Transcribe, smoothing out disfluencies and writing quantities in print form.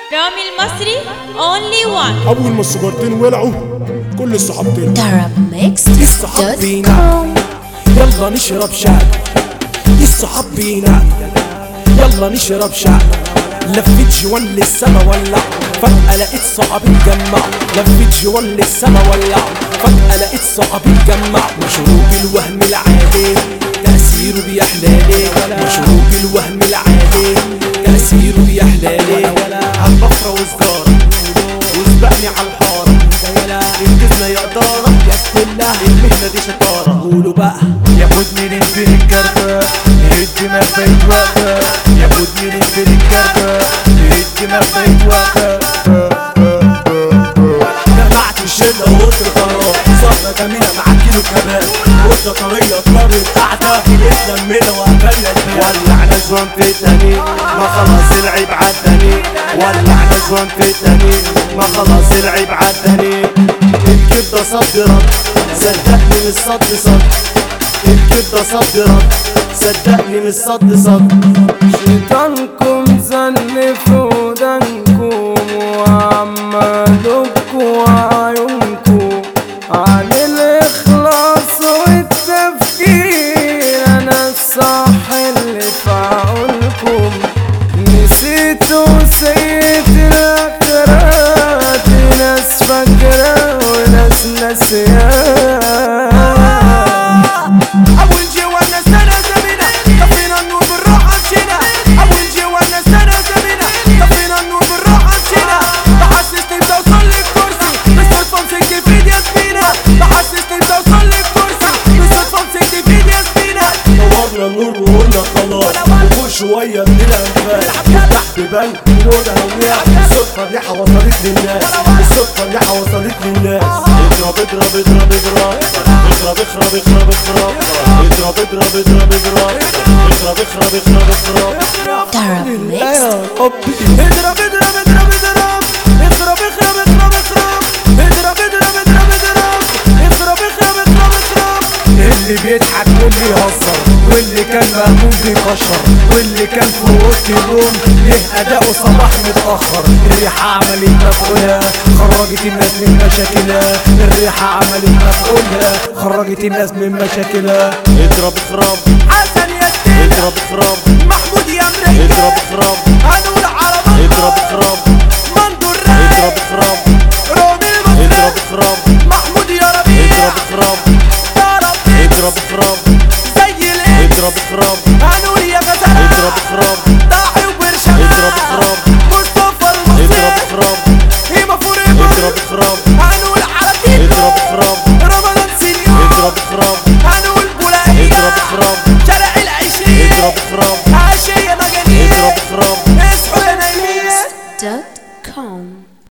رامي المصري only one. أول ما السجارتين ولعوا كل الصحاب طلعوا. الصحاب بينا يلا نشرب شاي. الصحاب بينا يلا نشرب شاي. لفت جوان للسما ولع فجأة لقيت صحابي اتجمع. لفت جوان للسما ولع فجأة لقيت صحابي اتجمع. مشروب الوهم العادي تأثيره بيحلالي. مشروب الوهم العادي تأثيره بيحلالي. عالبفرة وسجارة وسبقني عالحارة. انجزنا يا قدارة يا كلها المهنة دي شطارة. قولوا بقى ياخدني ننزل الكربة الدماغ بيتوقف. ياخدني ننزل الكربة الدماغ بيتوقف. جمعت الشلة وقلت القرار. صفة جميلة مع كيلو كباب. قلت طرية طلبت قاعدة اتلمينا وقفلنا الباب. ولعنا جوان في التاني ما خلاص العيب عداني. ولعنا جوان في التاني ما خلاص العيب عداني. الكبدة صدرت صدقني من الصد صد. الكبدة صدرت صدقني من الصد صد. شيطانكم زن في ودانكم وعمالكم وعيونكم عن الإخلاص والتفكير. أنا الصح اللي في عقولكم نسيتوا سيد الأخرات. ناس فاكرة وناس ناسية. أول جوانا سنة سمينا طفينا النور بالراحة مشينا. أول جوانا سنة سمينا طفينا النور بالراحة مشينا. بحسسني بتوصل لك كرسي بالصدفة مسكت في ايد ياسمينة. بحسسني بتوصل لك كرسي بالصدفة مسكت في ايد ياسمينة. نورنا النور وقلنا خلاص وكل شوية من الأنفاس نفتح بيبان نقول هوية. الصدفة الريحة وصلت للناس. الصدفة الريحة وصلت للناس. اضرب اضرب اضرب اضرب اضرب اخرب اخرب اخرب. اضرب اضرب اضرب اضرب اضرب اخرب اخرب اخرب. اضرب اضرب اضرب اضرب اخرب اخرب اخرب اخرب. اضرب اضرب اضرب اضرب اخرب اخرب اخرب اخرب. اللي بيضحك واللي يهزر واللي كان مهموم بيكشر واللي كان في وسط اليوم ليه أداؤه صباح متأخر. الريحة عملت مفعولها خرجت الناس من مشاكلها. الريحة عملت مفعولها خرجت الناس من مشاكلها. اضرب خراب حسن ياسين اضرب خراب محمود يا مريكا اضرب خراب هنقول عربي اضرب خراب مندور رايق اضرب خراب رامي المصري اضرب خراب محمود يا ربيع اضرب خراب طرب اضرب خراب زي الاكس اضرب خراب هنقول يا غزالة اضرب خراب ضاحي وبرشام اضرب خراب مصطفى المصري اضرب خراب هيما فوريفر اضرب خراب هنقول على تيتو اضرب خراب